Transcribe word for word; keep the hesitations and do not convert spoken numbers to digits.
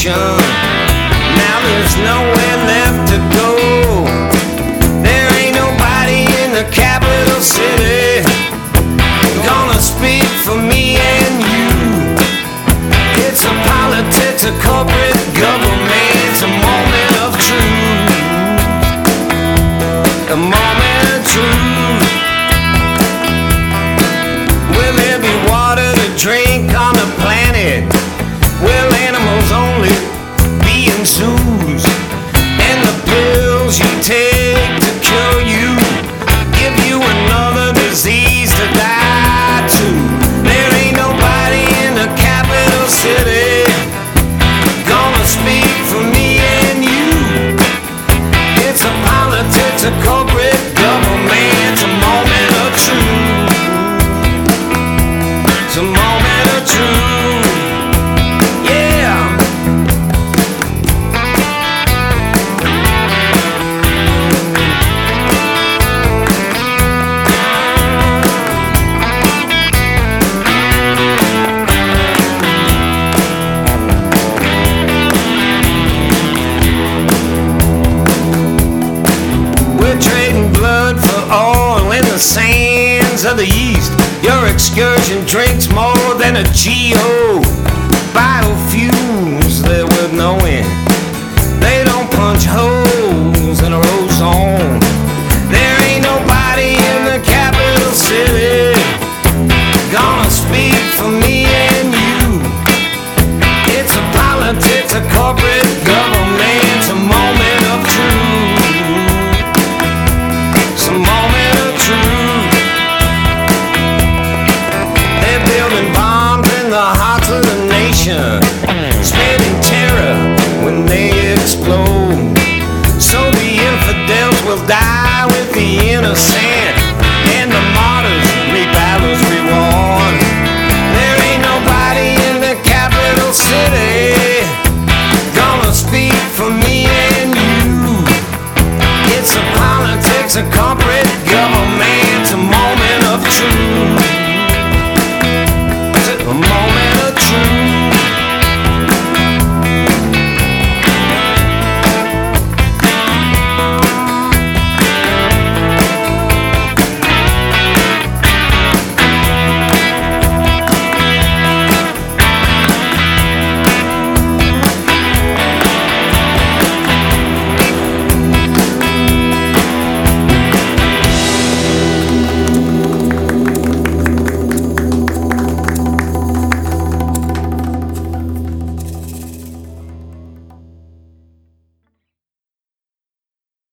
nation. Now there's nowhere left to go. There ain't nobody in the capital city gonna speak for me and you. It's a politics, a corporate government. It's a moment of truth. A moment of truth. Will there be water to drink on the planet? Will animals only be in zoos? And the pills you take to cure you give you another disease to die to. There ain't nobody in the capital city gonna speak for me and you. It's a politics, a corporate government. It's a moment of truth. It's a moment of truth. Yeah. We're trading blood for oil in the sands of the east. Your excursion drinks more than a G O. Biofuels, they're worth knowing. They don't punch holes in our ozone. There ain't nobody in the capital city gonna speak for me and you. It's a politics, a corporate